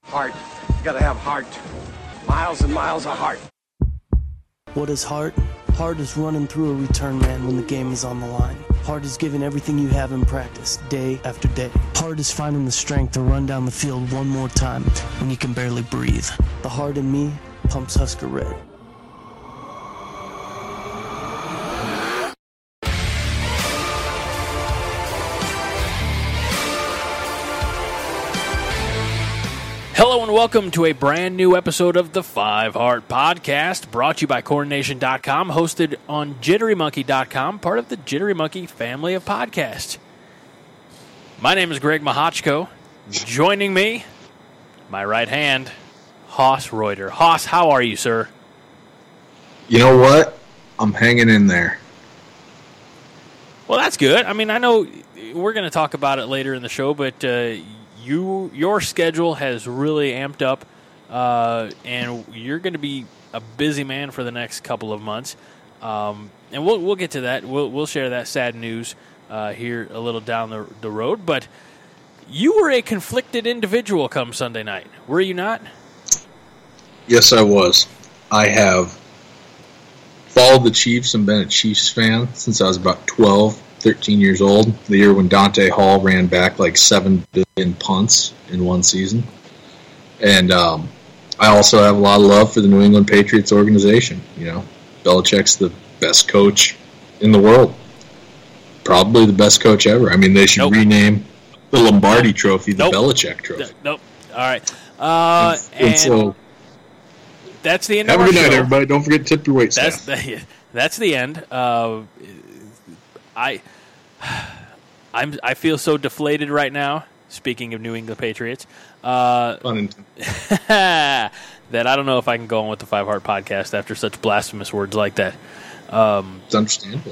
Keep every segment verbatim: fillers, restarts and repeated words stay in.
Heart. You gotta have heart. Miles and miles of heart. What is heart? Heart is running through a return man when the game is on the line. Heart is giving everything you have in practice, day after day. Heart is finding the strength to run down the field one more time when you can barely breathe. The heart in me pumps Husker Red. Hello and welcome to a brand new episode of the Five Heart Podcast, brought to you by Corn Nation dot com, hosted on Jittery Monkey dot com, part of the Jittery Monkey family of podcasts. My name is Greg Mahochko. Joining me, my right hand, Hoss Reuter. Hoss, how are you, sir? You know what? I'm hanging in there. Well, that's good. I mean, I know we're going to talk about it later in the show, but uh, you your schedule has really amped up, uh, and you're going to be a busy man for the next couple of months. Um, and we'll we'll get to that. We'll we'll share that sad news uh, here a little down the the road. But you were a conflicted individual come Sunday night, were you not? Yes, I was. I have followed the Chiefs and been a Chiefs fan since I was about twelve, thirteen years old, the year when Dante Hall ran back like seven billion punts in one season. And um, I also have a lot of love for the New England Patriots organization. You know, Belichick's the best coach in the world. Probably the best coach ever. I mean, they should nope. rename the Lombardi Trophy the nope. Belichick Trophy. Nope. All right. Uh, and, and, and so... That's the end Have of our a good night, show. everybody. Don't forget to tip your wait That's staff. the, that's the end. Uh, I I'm I feel so deflated right now. Speaking of New England Patriots, uh, that I don't know if I can go on with the Five Heart Podcast after such blasphemous words like that. Um, it's understandable.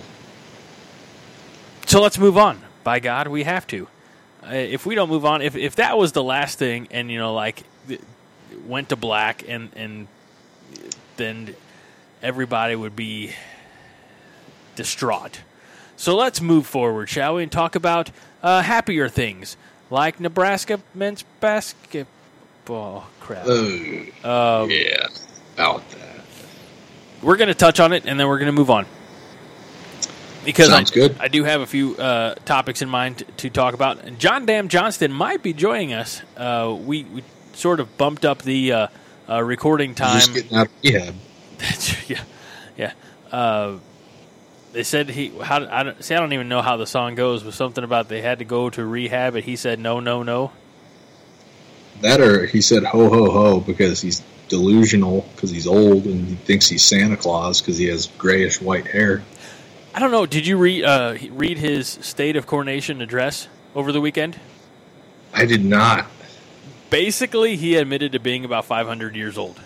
So let's move on. By God, we have to. Uh, if we don't move on, if if that was the last thing, and you know, like went to black, and and then everybody would be distraught. So let's move forward, shall we, and talk about uh, happier things, like Nebraska men's basketball. Crap. Oh, um, yeah, about that. We're going to touch on it, and then we're going to move on. Because Sounds I, good. I do have a few uh, topics in mind to, to talk about. And John Dam Johnston might be joining us. Uh, we, we sort of bumped up the uh, uh, recording time. Just getting out of rehab. yeah, yeah. Uh, they said he. How I don't see. I don't even know how the song goes. Was something about they had to go to rehab, and he said no, no, no. That or he said ho, ho, ho because he's delusional because he's old and he thinks he's Santa Claus because he has grayish white hair. I don't know. Did you read uh, read his State of Coronation address over the weekend? I did not. Basically, he admitted to being about five hundred years old.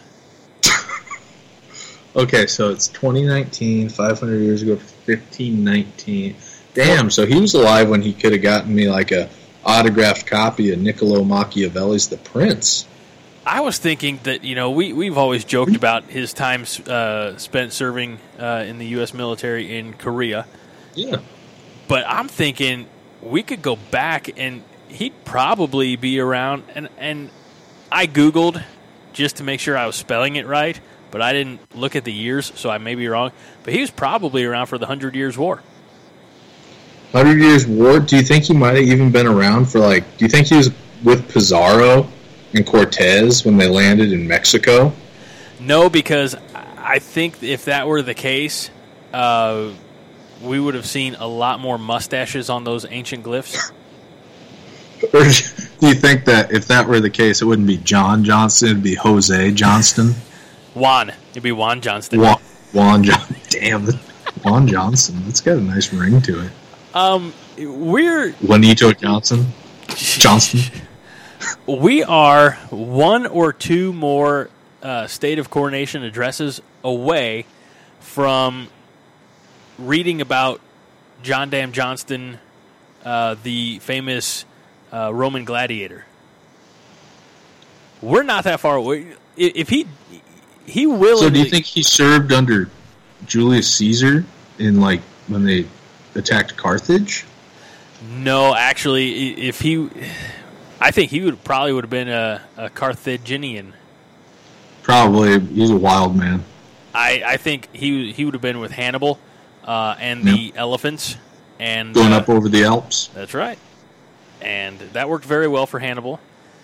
Okay, so it's twenty nineteen, five hundred years ago, fifteen nineteen. Damn, so he was alive when he could have gotten me like a autographed copy of Niccolo Machiavelli's The Prince. I was thinking that, you know, we, we've always joked about his time uh, spent serving uh, in the U S military in Korea. Yeah. But I'm thinking we could go back and he'd probably be around. And, and I Googled just to make sure I was spelling it right, but I didn't look at the years, so I may be wrong. But he was probably around for the Hundred Years' War. Hundred Years' War? Do you think he might have even been around for, like, do you think he was with Pizarro and Cortez when they landed in Mexico? No, because I think if that were the case, uh, we would have seen a lot more mustaches on those ancient glyphs. Or do you think that if that were the case, it wouldn't be John Johnston, it'd be Jose Johnston? Juan. It'd be Juan Johnston. Juan, Juan Johnston. Damn, Juan Johnston. That's got a nice ring to it. Um, we're... Juanito Johnson? Johnston? We are one or two more uh, State of Coronation addresses away from reading about John Dam Johnston, uh, the famous uh, Roman gladiator. We're not that far away. If he he willingly... So do you think he served under Julius Caesar in, like, when they attacked Carthage? No, actually, if he... I think he would probably would have been a, a Carthaginian. Probably. He's a wild man. I, I think he he would have been with Hannibal uh, and the yep. elephants. And going uh, up over the Alps. That's right. And that worked very well for Hannibal.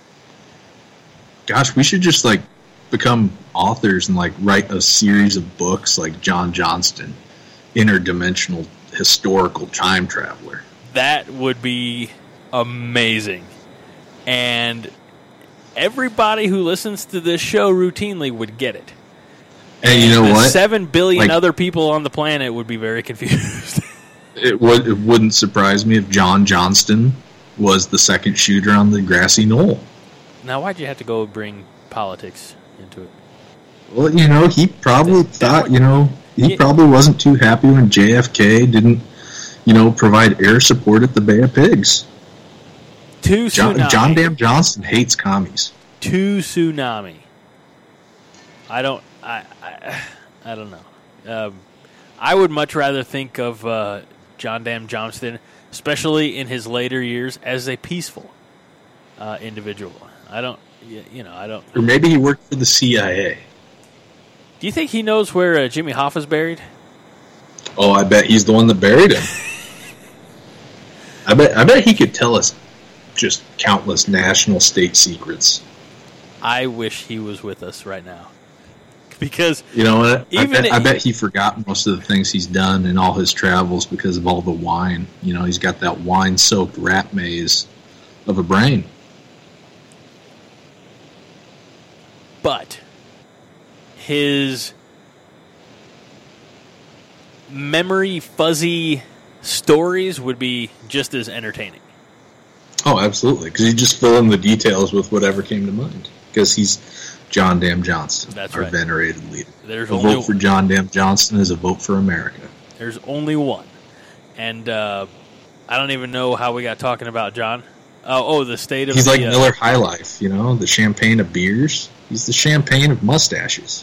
Gosh, we should just, like, become authors and, like, write a series of books like John Johnston, interdimensional historical time traveler. That would be amazing. And everybody who listens to this show routinely would get it. And you know the what? Seven billion like, other people on the planet would be very confused. it would. It wouldn't surprise me if John Johnston was the second shooter on the grassy knoll. Now, why'd you have to go bring politics into it? Well, you know, he probably that, thought, that, you know, he yeah. probably wasn't too happy when J F K didn't, you know, provide air support at the Bay of Pigs. Too John, John Dam Johnston hates commies. Too tsunami. I don't. I. I, I don't know. Um, I would much rather think of uh, John Dam Johnston, especially in his later years, as a peaceful uh, individual. I don't. You know. I don't. Or maybe he worked for the C I A. Do you think he knows where uh, Jimmy Hoffa's buried? Oh, I bet he's the one that buried him. I bet. I bet he could tell us just countless national state secrets. I wish he was with us right now. Because you know what? Even I bet, I bet he forgot most of the things he's done in all his travels because of all the wine. You know, he's got that wine-soaked rat maze of a brain. But his memory fuzzy stories would be just as entertaining. Oh, absolutely. Because you just fill in the details with whatever came to mind. Because he's John Dam Johnston, That's our right. venerated leader. There's a only vote for John Dam Johnston is a vote for America. There's only one. And uh, I don't even know how we got talking about John. Uh, oh, the state of He's the, like uh, Miller High Life, you know, the champagne of beers. He's the champagne of mustaches.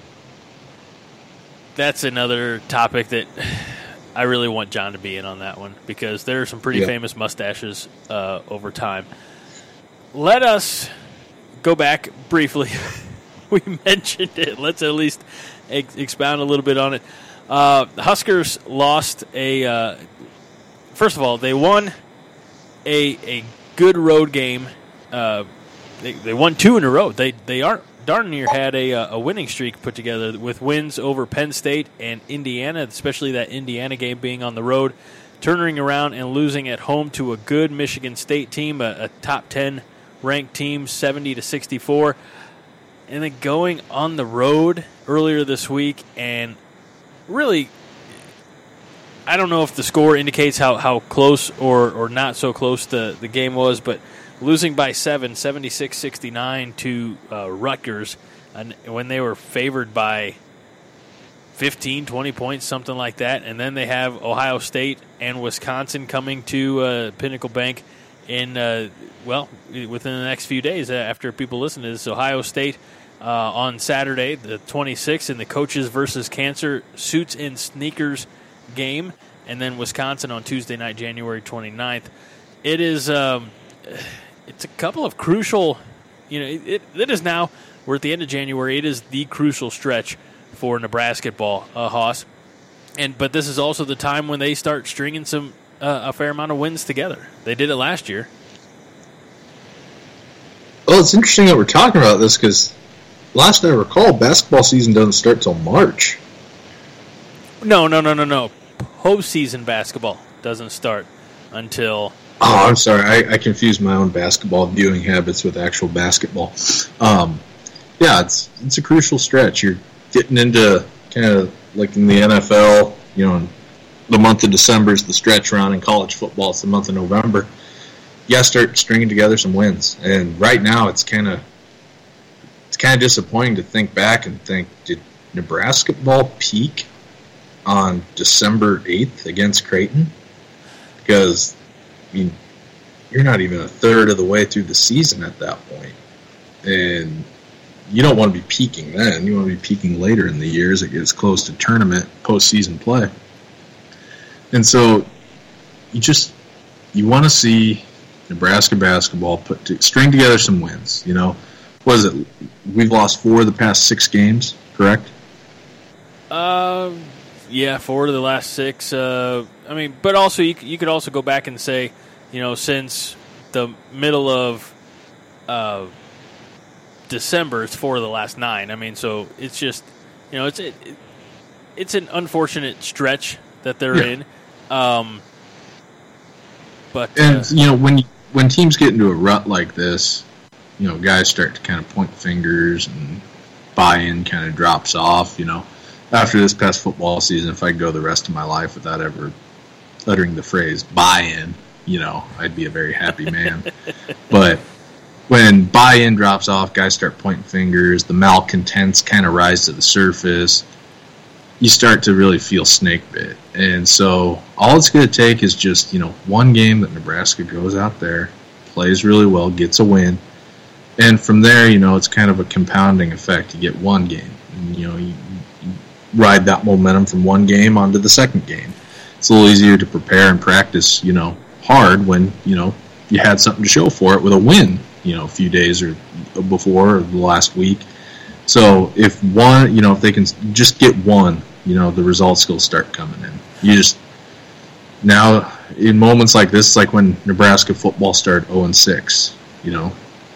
That's another topic that I really want John to be in on that one because there are some pretty yep. famous mustaches uh, over time. Let us go back briefly. We mentioned it. Let's at least ex- expound a little bit on it. Uh, the Huskers lost a. Uh, first of all, they won a a good road game. Uh, they they won two in a row. They they aren't. Darn near had a, a winning streak put together with wins over Penn State and Indiana, especially that Indiana game being on the road, turning around and losing at home to a good Michigan State team, a, a top ten ranked team, seventy to sixty-four, and then going on the road earlier this week and really, I don't know if the score indicates how, how close or, or not so close the, the game was, but losing by seven, seventy-six sixty-nine to uh, Rutgers, and when they were favored by fifteen, twenty points, something like that. And then they have Ohio State and Wisconsin coming to uh, Pinnacle Bank in, uh, well, within the next few days after people listen to this. Ohio State uh, on Saturday, the twenty-sixth, in the Coaches versus Cancer Suits and Sneakers game. And then Wisconsin on Tuesday night, January twenty-ninth. It is... Um, It's a couple of crucial, you know, it, it is now, we're at the end of January, it is the crucial stretch for Nebraska ball, uh, Hoss. And, but this is also the time when they start stringing some, uh, a fair amount of wins together. They did it last year. Well, it's interesting that we're talking about this because last I recall, basketball season doesn't start till March. No, no, no, no, no. Postseason basketball doesn't start until... Oh, I'm sorry. I, I confused my own basketball viewing habits with actual basketball. Um, yeah, it's it's a crucial stretch. You're getting into kind of like in the N F L, you know, the month of December is the stretch run. In college football, it's the month of November. You got to start stringing together some wins. And right now, it's kind of it's kind of disappointing to think back and think, did Nebraska ball peak on December eighth against Creighton? Because I mean, you're not even a third of the way through the season at that point. And you don't want to be peaking then. You want to be peaking later in the year as it gets close to tournament, postseason play. And so you just, you want to see Nebraska basketball put to, string together some wins. You know, what is it? We've lost four of the past six games, correct? Uh, yeah, four of the last six. Uh, I mean, but also you you could also go back and say, you know, since the middle of uh, December, it's four of the last nine. I mean, so it's just, you know, it's it, it's an unfortunate stretch that they're yeah. in. Um, but and uh, you know, when when teams get into a rut like this, you know, guys start to kind of point fingers and buy-in kind of drops off. You know, after this past football season, if I could go the rest of my life without ever uttering the phrase buy-in, you know, I'd be a very happy man. But when buy-in drops off, guys start pointing fingers, the malcontents kind of rise to the surface, you start to really feel snake bit. And so all it's going to take is just, you know, one game that Nebraska goes out there, plays really well, gets a win. And from there, you know, it's kind of a compounding effect. You get one game, and, you know, you, you ride that momentum from one game onto the second game. It's a little easier to prepare and practice, you know, hard when, you know, you had something to show for it with a win, you know, a few days or before or the last week. So if one, you know, if they can just get one, you know, the results will start coming in. You just, now, in moments like this, it's like when Nebraska football started oh and six, you know.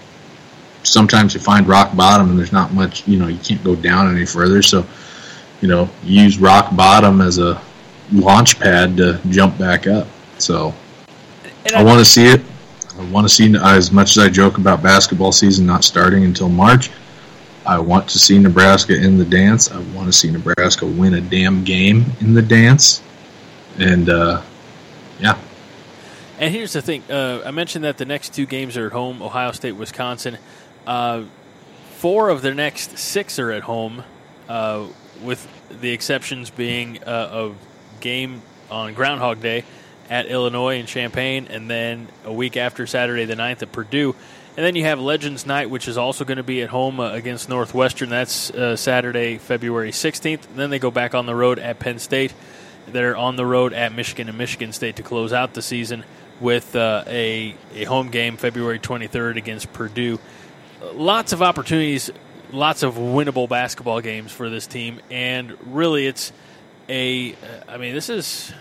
Sometimes you find rock bottom and there's not much, you know, you can't go down any further. So, you know, you use rock bottom as a launch pad to jump back up. So I, I want to see it. I want to see, as much as I joke about basketball season not starting until March, I want to see Nebraska in the dance. I want to see Nebraska win a damn game in the dance. And, uh, yeah. And here's the thing. Uh, I mentioned that the next two games are at home, Ohio State, Wisconsin. Uh, four of their next six are at home, uh, with the exceptions being uh, a game on Groundhog Day at Illinois and Champaign, and then a week after Saturday the ninth at Purdue. And then you have Legends Night, which is also going to be at home uh, against Northwestern. That's uh, Saturday, February sixteenth. And then they go back on the road at Penn State. They're on the road at Michigan and Michigan State to close out the season with uh, a, a home game February twenty-third against Purdue. Lots of opportunities, lots of winnable basketball games for this team. And really it's a, I mean, this is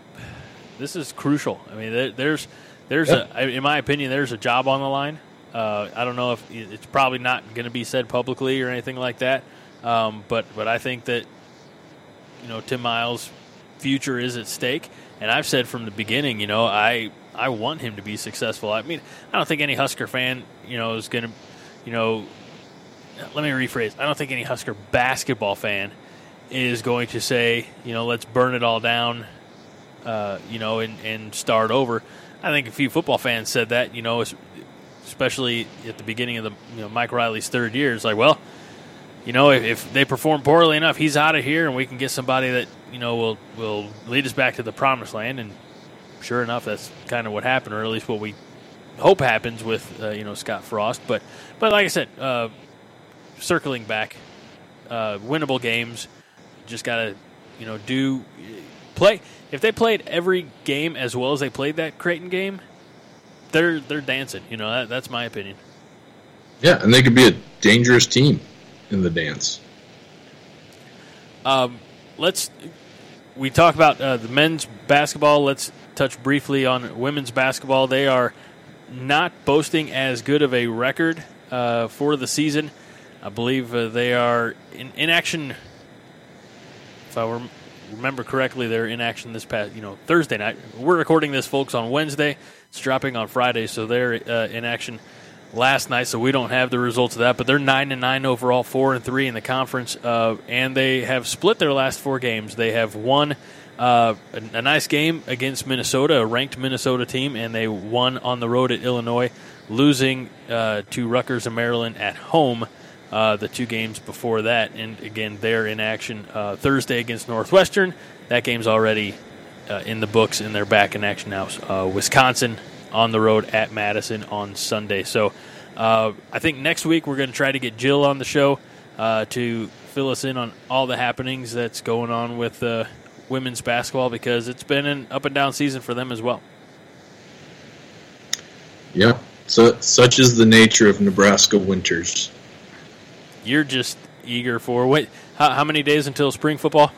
this is crucial. I mean, there, there's, there's yep. a, in my opinion, there's a job on the line. Uh, I don't know if it's probably not going to be said publicly or anything like that, um, but but I think that, you know, Tim Miles' future is at stake, and I've said from the beginning, you know, I I want him to be successful. I mean, I don't think any Husker fan, you know, is going to, you know, let me rephrase. I don't think any Husker basketball fan is going to say, you know, let's burn it all down, uh, you know, and, and start over. I think a few football fans said that, you know, especially at the beginning of the, you know, Mike Riley's third year. It's like, well, you know, if, if they perform poorly enough, he's out of here, and we can get somebody that, you know, will will lead us back to the promised land. And sure enough, that's kind of what happened, or at least what we hope happens with, uh, you know, Scott Frost. But, but like I said, uh, circling back, uh, winnable games, just got to, you know, do play. If they played every game as well as they played that Creighton game, they're they're dancing. You know, that, that's my opinion. Yeah, and they could be a dangerous team in the dance. Um, let's we talk about uh, the men's basketball. Let's touch briefly on women's basketball. They are not boasting as good of a record uh, for the season. I believe uh, they are in, in action. If I rem- remember correctly, they're in action this past, you know, Thursday night. We're recording this, folks, on Wednesday. It's dropping on Friday, so they're uh, in action last night. So we don't have the results of that, but they're nine and nine overall, four and three in the conference, uh, and they have split their last four games. They have won uh, a, a nice game against Minnesota, a ranked Minnesota team, and they won on the road at Illinois, losing uh, to Rutgers and Maryland at home. Uh, the two games before that, and again, they're in action uh, Thursday against Northwestern. That game's already uh, in the books, and they're back in action now. Uh, Wisconsin on the road at Madison on Sunday. So uh, I think next week we're going to try to get Jill on the show uh, to fill us in on all the happenings that's going on with uh, women's basketball, because it's been an up and down season for them as well. Yep. So such is the nature of Nebraska winters. You're just eager for what? How, how many days until spring football?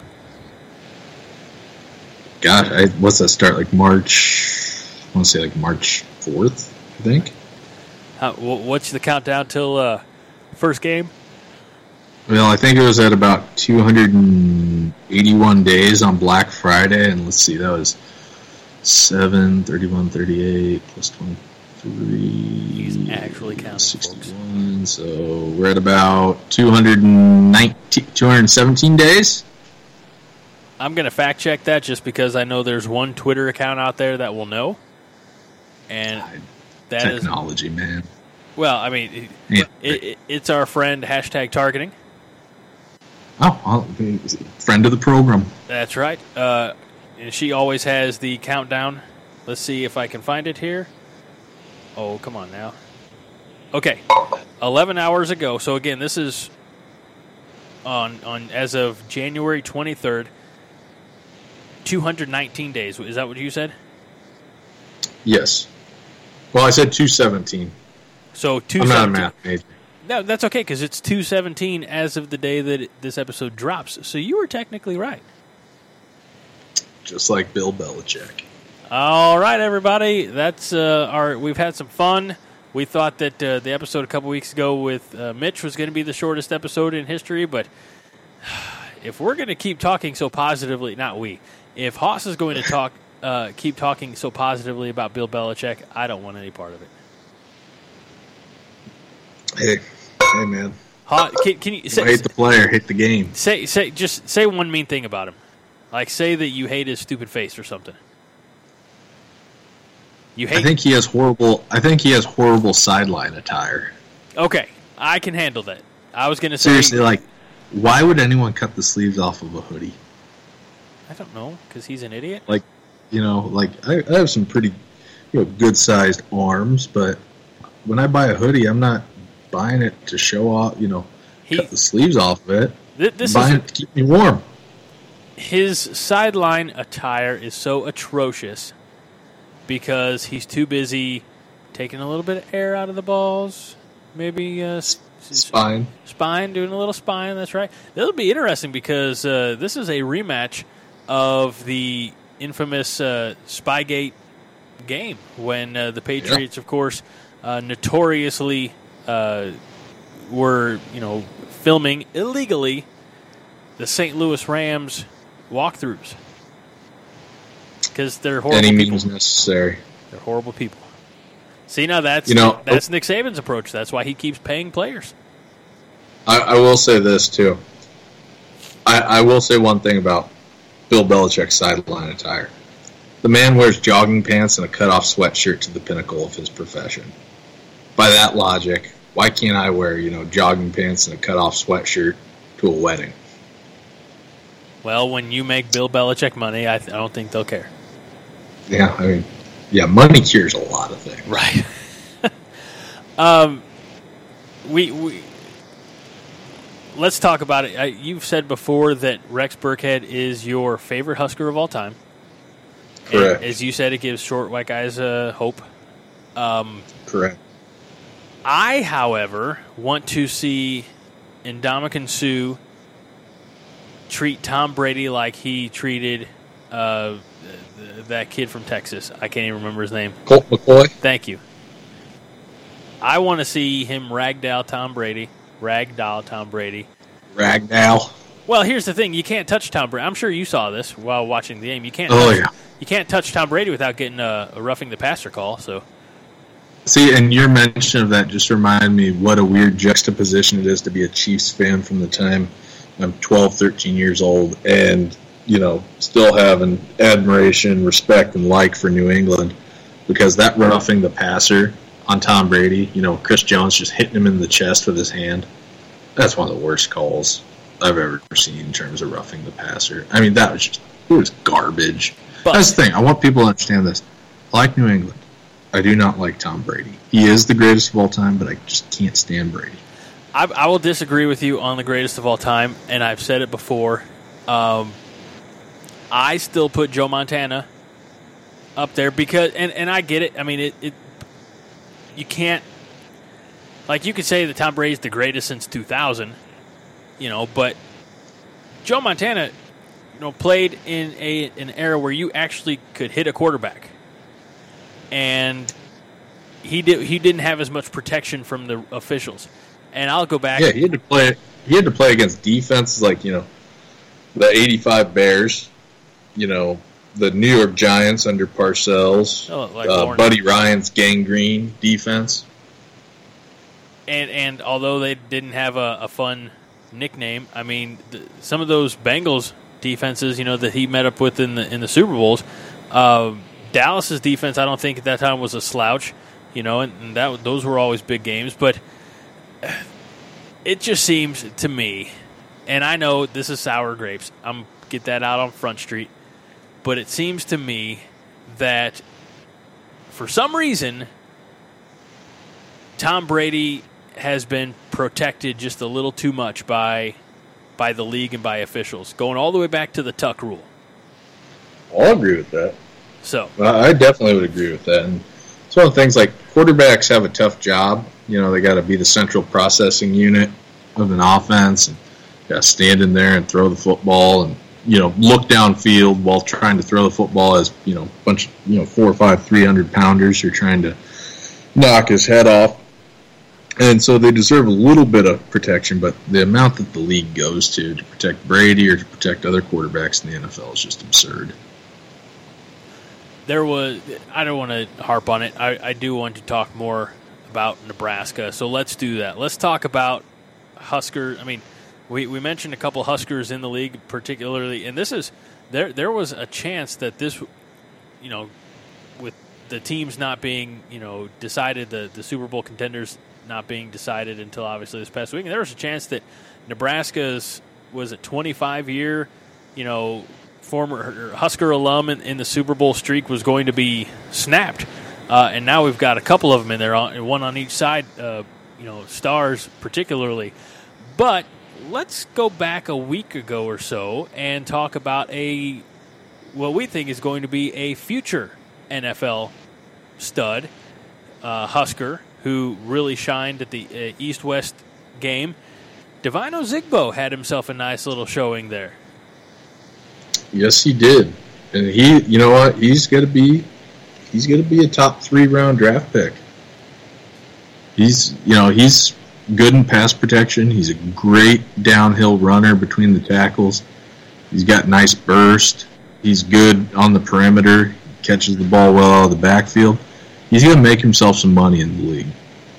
God, I, what's that start? Like March? I want to say like March fourth, I think. How, what's the countdown till uh, first game? Well, I think it was at about two hundred eighty-one days on Black Friday, and let's see, that was seven, thirty-one, thirty-eight, plus twenty-three. He's actually counting, sixty-one, folks. So we're at about two hundred nineteen, two hundred seventeen days. I'm going to fact check that just because I know there's one Twitter account out there that will know. And God, that technology, is technology, man. Well, I mean, it, yeah. it, it, it's our friend, hashtag targeting. Oh, well, friend of the program. That's right. Uh, and she always has the countdown. Let's see if I can find it here. Oh, come on now. Okay, eleven hours ago. So again, this is on on as of January twenty-third. two hundred nineteen days. Is that what you said? Yes. Well, I said two seventeen. So two. I'm not a math major. No, that's okay because it's two seventeen as of the day that it, this episode drops. So you were technically right. Just like Bill Belichick. All right, everybody. That's uh, our. We've had some fun. We thought that uh, the episode a couple weeks ago with uh, Mitch was going to be the shortest episode in history, but if we're going to keep talking so positively, not we. If Haas is going to talk, uh, keep talking so positively about Bill Belichick, I don't want any part of it. Hey, hey, man. Haas, can, can you say, hate the player, hate the game? Say, say, just say one mean thing about him. Like, say that you hate his stupid face or something. You hate. I think he has horrible. I think he has horrible sideline attire. Okay, I can handle that. I was going to say seriously, like, why would anyone cut the sleeves off of a hoodie? I don't know, because he's an idiot. Like, you know, like I, I have some pretty, you know, good-sized arms, but when I buy a hoodie, I'm not buying it to show off. You know, he, cut the sleeves off of it. Th- this I'm buying is, it to keep me warm. His sideline attire is so atrocious because he's too busy taking a little bit of air out of the balls. Maybe uh, spine, spine, doing a little spine. That's right. That'll be interesting because uh, this is a rematch of the infamous uh, Spygate game when uh, the Patriots, yep. of course, uh, notoriously uh, were, you know, filming illegally the Saint Louis Rams walkthroughs because they're horrible Any people. means necessary. They're horrible people. See, now that's you know, that's Nick Saban's approach. That's why he keeps paying players. I, I will say this too. I, I will say one thing about Bill Belichick's sideline attire. The man wears jogging pants and a cut-off sweatshirt to the pinnacle of his profession. By that logic, why can't I wear, you know, jogging pants and a cut-off sweatshirt to a wedding? Well, when you make Bill Belichick money, I, th- I don't think they'll care. Yeah, I mean, yeah, money cures a lot of things. Right. um, we we let's talk about it. Uh, you've said before that Rex Burkhead is your favorite Husker of all time. Correct. And as you said, it gives short white guys uh, hope. Um, Correct. I, however, want to see Ndamukong Suh treat Tom Brady like he treated uh, th- that kid from Texas. I can't even remember his name. Colt McCoy. Thank you. I want to see him ragdoll Tom Brady. Ragdoll Tom Brady. Ragdoll. Well, here's the thing: you can't touch Tom Brady. I'm sure you saw this while watching the game. You can't. Oh touch, yeah. You can't touch Tom Brady without getting a, a roughing the passer call. So. See, and your mention of that just reminded me what a weird juxtaposition it is to be a Chiefs fan from the time I'm twelve, thirteen years old and, you know, still have an admiration, respect, and like for New England because that roughing the passer on Tom Brady, you know, Chris Jones just hitting him in the chest with his hand, that's one of the worst calls I've ever seen in terms of roughing the passer. I mean, that was just, it was garbage. But, that's the thing. I want people to understand this. I like New England. I do not like Tom Brady. He is the greatest of all time, but I just can't stand Brady. I, I will disagree with you on the greatest of all time, and I've said it before. Um, I still put Joe Montana up there because, and, and I get it. I mean, it, it you can't, like you could say that Tom Brady's the greatest since two thousand, you know, but Joe Montana, you know, played in a an era where you actually could hit a quarterback, and he did he didn't have as much protection from the officials. And I'll go back. Yeah, he had to play. He had to play against defenses like you know, the eighty-five Bears, you know, the New York Giants under Parcells, oh, like uh, Buddy Ryan's gangrene defense. And and although they didn't have a, a fun nickname, I mean, the, some of those Bengals defenses, you know, that he met up with in the in the Super Bowls, uh, Dallas's defense, I don't think at that time was a slouch, you know, and, and that those were always big games. But it just seems to me, and I know this is sour grapes, I'm get that out on Front Street, but it seems to me that for some reason Tom Brady has been protected just a little too much by by the league and by officials, going all the way back to the Tuck rule. I'll agree with that. So I definitely would agree with that. And it's one of the things, like, quarterbacks have a tough job. You know, they got to be the central processing unit of an offense, and got to stand in there and throw the football, and you know, look downfield while trying to throw the football as you know, a bunch of you know four or five three hundred pounders who are trying to knock his head off. And so they deserve a little bit of protection, but the amount that the league goes to to protect Brady or to protect other quarterbacks in the N F L is just absurd. There was, I don't want to harp on it. I, I do want to talk more about Nebraska, so let's do that. Let's talk about Husker. I mean, we, we mentioned a couple Huskers in the league, particularly, and this is there. There was a chance that this, you know, with the teams not being, you know, decided, the the Super Bowl contenders not being decided until obviously this past week, and there was a chance that Nebraska's was a twenty-five year, you know, former Husker alum in, in the Super Bowl streak was going to be snapped, uh, and now we've got a couple of them in there, on, one on each side, uh, you know, stars particularly. But let's go back a week ago or so and talk about a what we think is going to be a future N F L stud, uh, Husker, who really shined at the uh, East-West game. Devine Ozigbo had himself a nice little showing there. Yes, he did, and he, you know what, he's going to be, he's going to be a top three round draft pick. He's, you know, he's good in pass protection. He's a great downhill runner between the tackles. He's got nice burst. He's good on the perimeter. Catches the ball well out of the backfield. He's going to make himself some money in the league.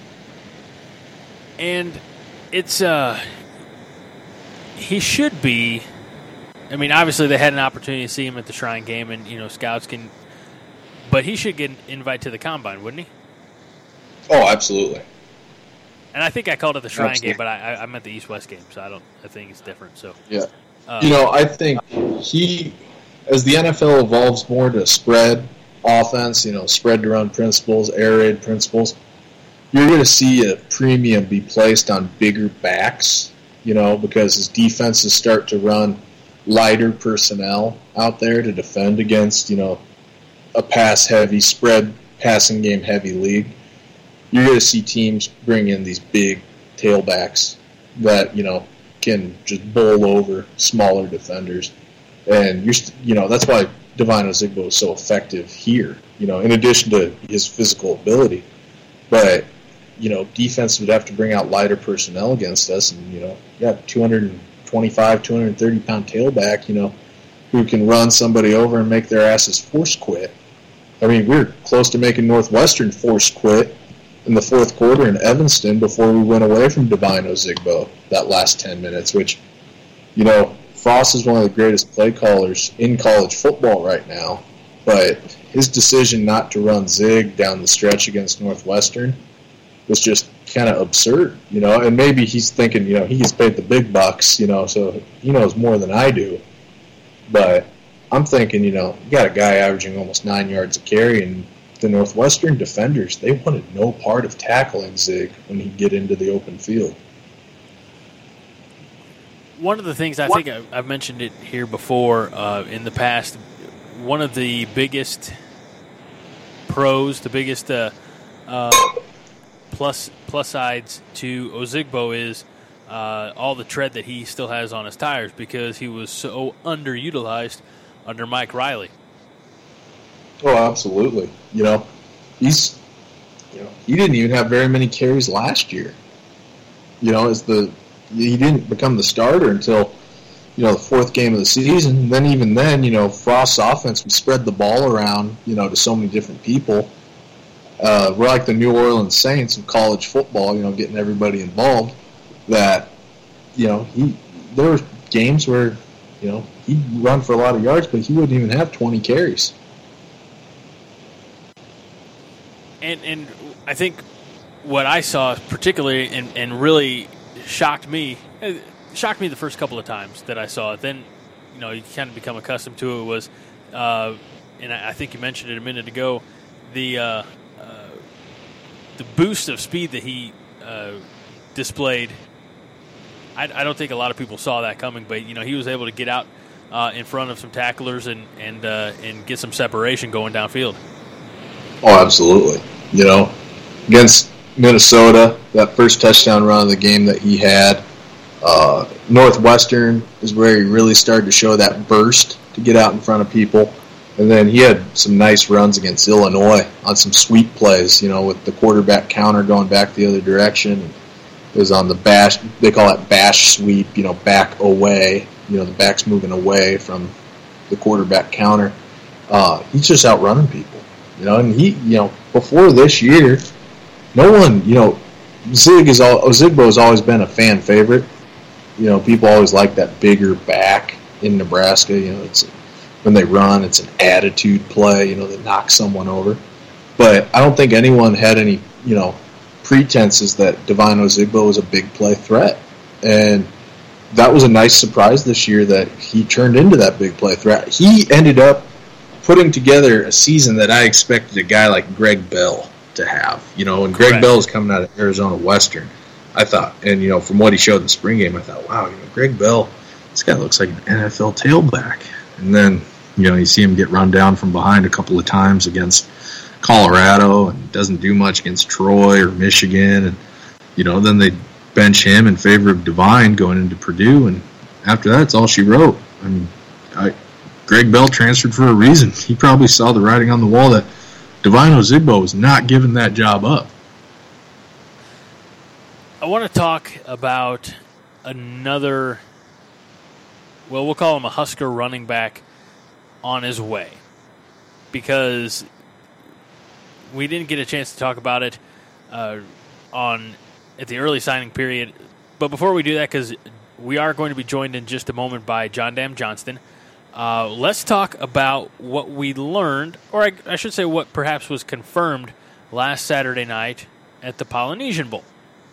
And it's, uh, he should be, I mean, obviously they had an opportunity to see him at the Shrine game, and, you know, scouts can, but he should get an invite to the Combine, wouldn't he? Oh, absolutely. And I think I called it the Shrine absolutely. game, but I, I meant the East-West game, so I don't, I think it's different, so. Yeah. Uh, you know, I think he, as the N F L evolves more to spread offense, you know, spread to run principles, air raid principles, you're going to see a premium be placed on bigger backs, you know, because as defenses start to run lighter personnel out there to defend against, you know, a pass-heavy, spread passing game heavy league, you're going to see teams bring in these big tailbacks that, you know, can just bowl over smaller defenders. And, you're, you know, that's why Devine Ozigbo is so effective here, you know, in addition to his physical ability. But, you know, defense would have to bring out lighter personnel against us. And, you know, yeah, two twenty-five, two thirty pound tailback, you know, who can run somebody over and make their asses force quit. I mean, we we're close to making Northwestern force quit in the fourth quarter in Evanston before we went away from Devine Ozigbo that last ten minutes, which, you know, Frost is one of the greatest play callers in college football right now, but his decision not to run Zig down the stretch against Northwestern was just kind of absurd, you know, and maybe he's thinking, you know, he gets paid the big bucks, you know, so he knows more than I do, but I'm thinking, you know, you got a guy averaging almost nine yards a carry, and the Northwestern defenders, they wanted no part of tackling Zig when he'd get into the open field. One of the things I think I've, I've mentioned it here before uh, in the past, one of the biggest pros, the biggest uh, uh, plus plus sides to Ozigbo is uh, all the tread that he still has on his tires because he was so underutilized under Mike Riley. Oh, absolutely. You know, he's you know he didn't even have very many carries last year. You know, as the he didn't become the starter until you know the fourth game of the season. And then even then, you know, Frost's offense would spread the ball around, you know, to so many different people. Uh, we're like the New Orleans Saints of college football, you know, getting everybody involved. That you know he there were games where you know he'd run for a lot of yards, but he wouldn't even have twenty carries. And and I think what I saw particularly and, and really shocked me, shocked me the first couple of times that I saw it. Then, you know, you kind of become accustomed to it. Was, uh, and I think you mentioned it a minute ago, the uh, uh, the boost of speed that he uh, displayed. I, I don't think a lot of people saw that coming, but you know, he was able to get out uh, in front of some tacklers and and uh, and get some separation going downfield. Oh, absolutely. You know, against Minnesota, that first touchdown run of the game that he had, uh, Northwestern is where he really started to show that burst to get out in front of people. And then he had some nice runs against Illinois on some sweep plays, you know, with the quarterback counter going back the other direction. It was on the bash, they call it bash sweep, you know, back away. You know, the back's moving away from the quarterback counter. Uh, he's just outrunning people. You know, and he, you know, before this year, no one, you know, Zig is all, Ozigbo has always been a fan favorite. You know, people always like that bigger back in Nebraska. You know, it's when they run, it's an attitude play. You know, that knocks someone over. But I don't think anyone had any, you know, pretenses that Devine Ozigbo was a big play threat, and that was a nice surprise this year that he turned into that big play threat. He ended up putting together a season that I expected a guy like Greg Bell to have. You know, and Greg Correct. Bell is coming out of Arizona Western. I thought, and you know, from what he showed in the spring game, I thought, wow, you know, Greg Bell, this guy looks like an N F L tailback. And then, you know, you see him get run down from behind a couple of times against Colorado and doesn't do much against Troy or Michigan. And, you know, then they bench him in favor of Devine going into Purdue. And after that, it's all she wrote. I mean, I, Greg Bell transferred for a reason. He probably saw the writing on the wall that Devine Ozigbo was not giving that job up. I want to talk about another, well, we'll call him a Husker running back on his way, because we didn't get a chance to talk about it uh, on at the early signing period. But before we do that, because we are going to be joined in just a moment by John Dam Johnston, uh, let's talk about what we learned, or I, I should say what perhaps was confirmed last Saturday night at the Polynesian Bowl.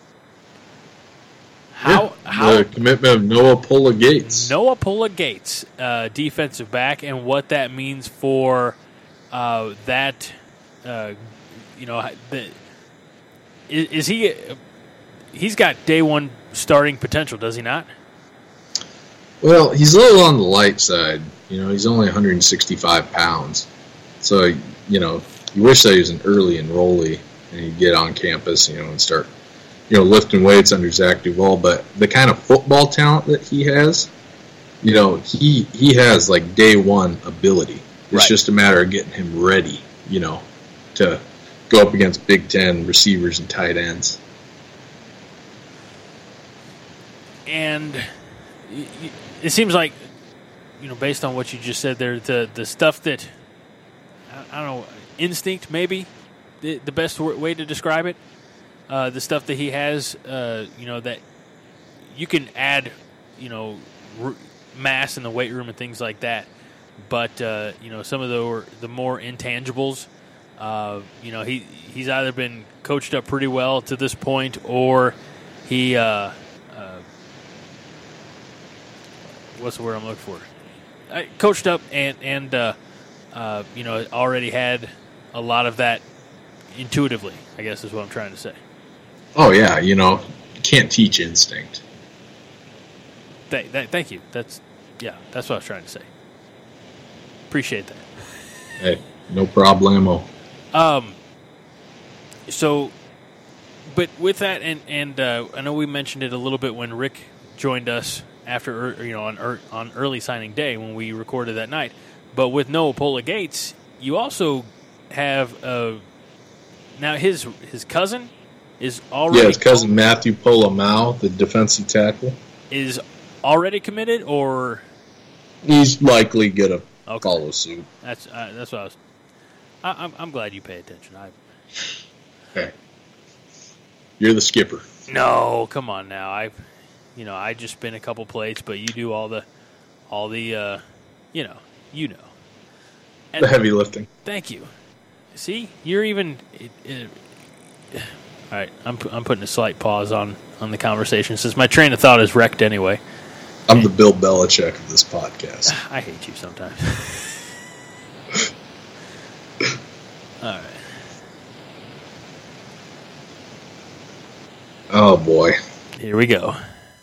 How, yeah, how the commitment of Noah Pula Gates. Noah Pula Gates, uh, defensive back, and what that means for uh, that. Uh, you know, the, is, is he? He's got day one starting potential, does he not? Well, he's a little on the light side. You know, he's only one hundred sixty-five pounds. So, you know, you wish that he was an early enrollee and he'd get on campus, you know, and start, you know, lifting weights under Zach Duval. But the kind of football talent that he has, you know, he he has, like, day one ability. It's Right. just a matter of getting him ready, you know, to go up against Big Ten receivers and tight ends. And it seems like, you know, based on what you just said there, the the stuff that, I don't know, instinct maybe, the, the best way to describe it, uh, the stuff that he has, uh, you know, that you can add, you know, r- mass in the weight room and things like that. But, uh, you know, some of the, the more intangibles, uh, you know, he he's either been coached up pretty well to this point, or he, uh, uh, what's the word I'm looking for? I coached up and, and uh, uh, you know, already had a lot of that intuitively, I guess is what I'm trying to say. Oh, yeah, you know, you can't teach instinct. Th- th- thank you. That's, yeah, that's what I was trying to say. Appreciate that. Hey, no problemo. Um, so, but with that, and and uh, I know we mentioned it a little bit when Rick joined us after, you know, on on early signing day when we recorded that night. But with Noah Pola Gates, you also have uh, now his his cousin is already yeah, his cousin Matthew Pola-Mao, the defensive tackle, is already committed, or he's likely gonna okay. follow suit. That's uh, that's what I was. I, I'm I'm glad you pay attention. I. Hey, you're the skipper. No, come on now. I've, you know, I just spin a couple plates, but you do all the, all the, uh, you know, you know. And the heavy lifting. Thank you. See, you're even. It, it, all right, I'm I'm putting a slight pause on on the conversation since my train of thought is wrecked anyway. I'm and, the Bill Belichick of this podcast. I hate you sometimes. All right. Oh, boy. Here we go.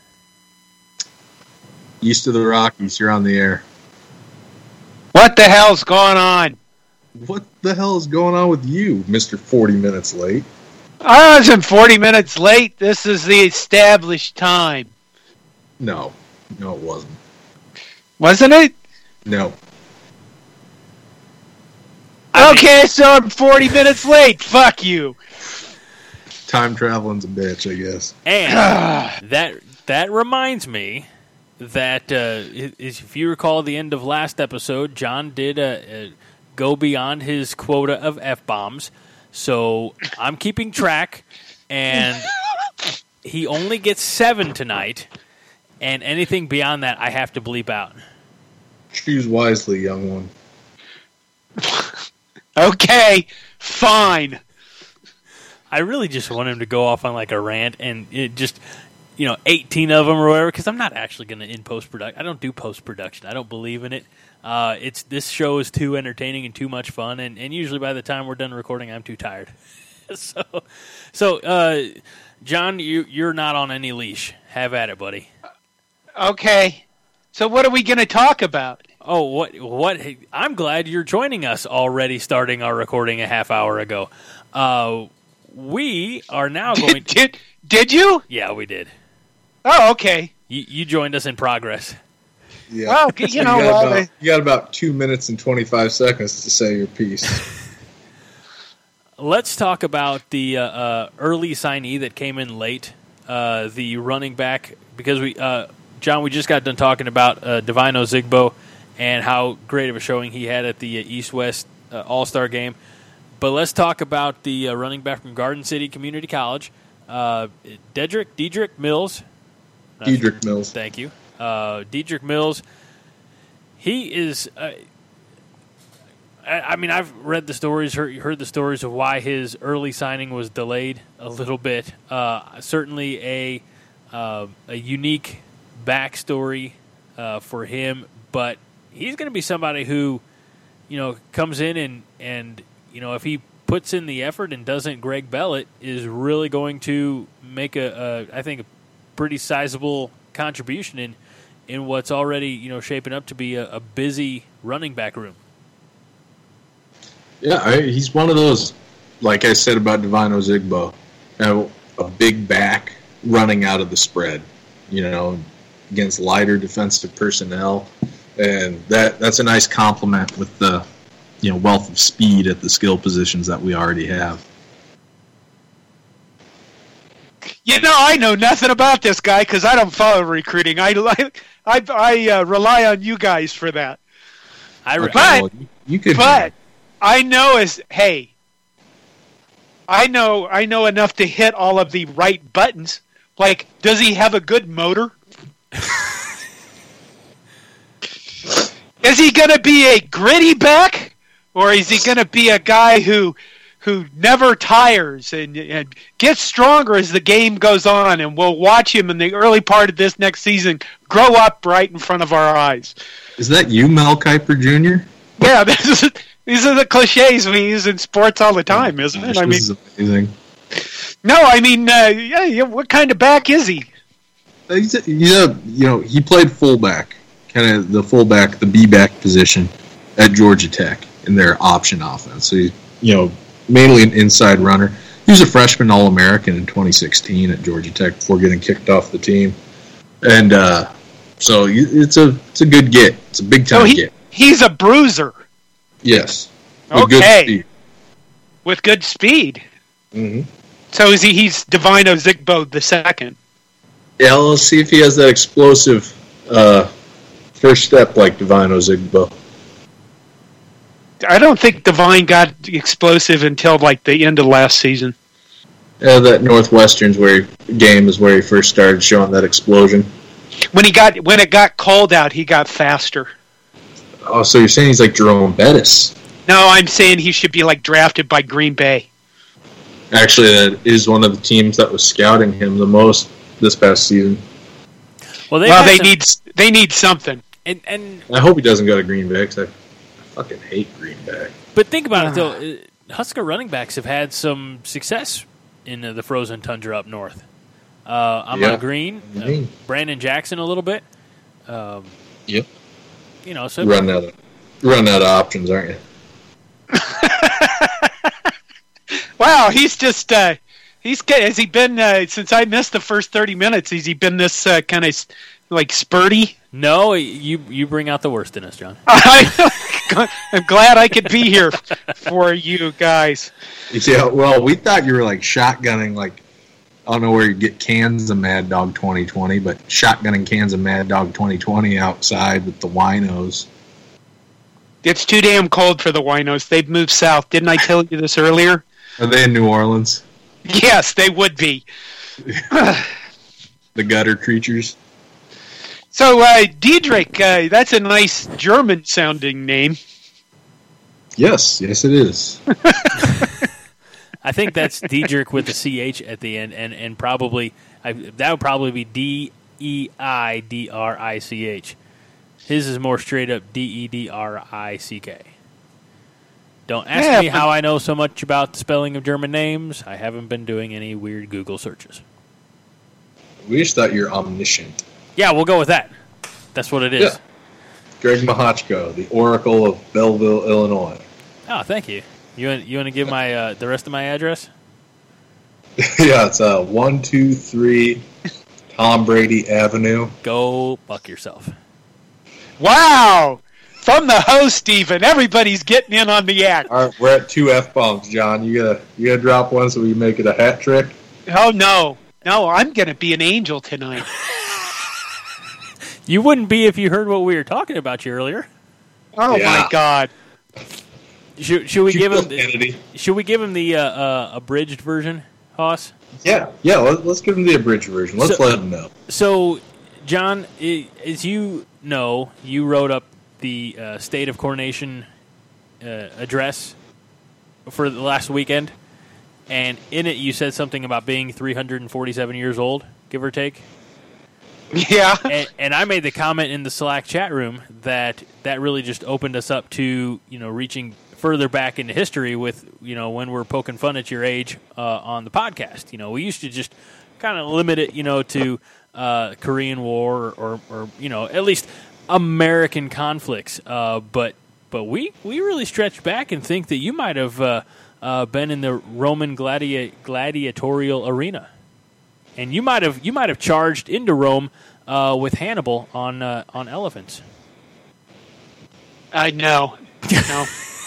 East of the Rockies, you're on the air. What the hell's going on? What the hell is going on with you, Mister forty minutes late? I wasn't forty minutes late. This is the established time. No. No, it wasn't. Wasn't it? No. I okay, mean, so I'm forty minutes late. Fuck you. Time traveling's a bitch, I guess. And that that reminds me that uh, if you recall the end of last episode, John did uh, uh, go beyond his quota of F-bombs. So I'm keeping track, and he only gets seven tonight, and anything beyond that I have to bleep out. Choose wisely, young one. Okay, fine. I really just want him to go off on like a rant and it just, you know, eighteen of them or whatever, because I'm not actually going to in post-production. I don't do post-production. I don't believe in it. Uh, it's this show is too entertaining and too much fun, and, and usually by the time we're done recording, I'm too tired. so, so uh, John, you, you're not on any leash. Have at it, buddy. Okay. So what are we going to talk about? Oh, what? What? I'm glad you're joining us already, starting our recording a half hour ago. Uh, we are now going to... Did, did you? Yeah, we did. Oh, okay. You, you joined us in progress. Yeah. Well, you you, know, got well, about, you got about two minutes and twenty-five seconds to say your piece. Let's talk about the uh, uh, early signee that came in late, uh, the running back, because we, uh, John, we just got done talking about uh, Devine Ozigbo and how great of a showing he had at the uh, East-West uh, All-Star game. But let's talk about the uh, running back from Garden City Community College, uh, Dedrick, Dedrick Mills. Dedrick Mills. Thank you. Uh, Dedrick Mills, he is, uh, I, I mean, I've read the stories, heard, heard the stories of why his early signing was delayed a little bit. Uh, certainly a uh, a unique backstory uh, for him, but he's going to be somebody who, you know, comes in and, and, you know, if he puts in the effort and doesn't Greg Bellett, is really going to make a, a I think, a pretty sizable contribution in in what's already, you know, shaping up to be a, a busy running back room. Yeah, I, he's one of those, like I said about Devine Ozigbo, you know, a big back running out of the spread, you know, against lighter defensive personnel, and that that's a nice complement with the, you know, wealth of speed at the skill positions that we already have. You know, I know nothing about this guy because I don't follow recruiting. I, I, I uh, rely on you guys for that. I re- but, well, you, you could, but I know is hey, I know I know enough to hit all of the right buttons. Like, does he have a good motor? Is he going to be a gritty back, or is he going to be a guy who? who never tires and, and gets stronger as the game goes on, and we'll watch him in the early part of this next season grow up right in front of our eyes. Is that you, Mel Kiper Junior? Yeah, this is, these are the cliches we use in sports all the time, isn't it? Gosh, I mean, this is amazing. No, I mean, uh, yeah, yeah, what kind of back is he? He's a, he's a, you know, he played fullback, kind of the fullback, the B-back position at Georgia Tech in their option offense. So, he, you know, mainly an inside runner. He was a freshman All-American in twenty sixteen at Georgia Tech before getting kicked off the team. And uh, so it's a it's a good get. It's a big-time so he, get. He's a bruiser. Yes. With Okay. good speed. With good speed. Mm-hmm. So is he? He's Divino Zigbo the second. Yeah, let's see if he has that explosive uh, first step like Divino Zigbo. I don't think Divine got explosive until like the end of last season. Yeah, that Northwestern's where he, game is where he first started showing that explosion. When he got when it got cold out, he got faster. Oh, so you're saying he's like Jerome Bettis? No, I'm saying he should be like drafted by Green Bay. Actually, that is one of the teams that was scouting him the most this past season. Well, they Well, had they some- need they need something. and, and I hope he doesn't go to Green Bay because I, I fucking hate Green Bay. but think about it though. uh, Husker running backs have had some success in uh, the frozen tundra up north. Uh, I'm Yeah. on Green, uh, Mhm. Brandon Jackson a little bit. Um, Yep. you know, so You're running out of running out of options, aren't you? Wow, he's just uh, he's get- has he been uh, since I missed the first thirty minutes? Has he been this uh, kind of like spurty? no, you you bring out the worst in us, John. I'm glad I could be here for you guys. Yeah. Well, we thought you were like shotgunning, like I don't know where you get cans of Mad Dog twenty twenty, but shotgunning cans of Mad Dog twenty twenty outside with the winos. It's too damn cold for the winos. They've moved south. Didn't I tell you this earlier? Are they in New Orleans? Yes, they would be. The gutter creatures. So, uh, Diedrich, uh, that's a nice German-sounding name. Yes, yes, it is. I think that's Diedrich with the C H at the end, and, and probably I, that would probably be D E I D R I C H. His is more straight up D E D R I C K. Don't ask Yeah, me but- how I know so much about the spelling of German names. I haven't been doing any weird Google searches. We just thought you're omniscient. Yeah, we'll go with that. That's what it is. Yeah. Greg Mahochko, the Oracle of Belleville, Illinois. Oh, thank you. You want, you want to give my uh, the rest of my address? Yeah, it's uh, one two three Tom Brady Avenue. Go fuck yourself. Wow! From the host, even. Everybody's getting in on the act. All right, we're at two F bombs, John. You gotta you gotta drop one so we make it a hat trick. Oh, no. No, I'm going to be an angel tonight. You wouldn't be if you heard what we were talking about you earlier. Oh, Yeah. my God. Should, should we You give feel him? The, Kennedy. should we give him the uh, uh, abridged version, Hoss? Yeah, yeah. Let, let's give him the abridged version. Let's So- let him know. So, John, i as you know, you wrote up the uh, State of Coronation uh, address for the last weekend, and in it you said something about being three hundred forty-seven years old, give or take. Yeah. and, and I made the comment in the Slack chat room that that really just opened us up to, you know, reaching further back into history with, you know, when we're poking fun at your age uh, on the podcast. You know, we used to just kind of limit it, you know, to uh, Korean War or, or, or, you know, at least American conflicts. Uh, but but we, we really stretched back and think that you might have uh, uh, been in the Roman gladi- gladiatorial arena. And you might have you might have charged into Rome uh, with Hannibal on uh, on elephants. I know. No.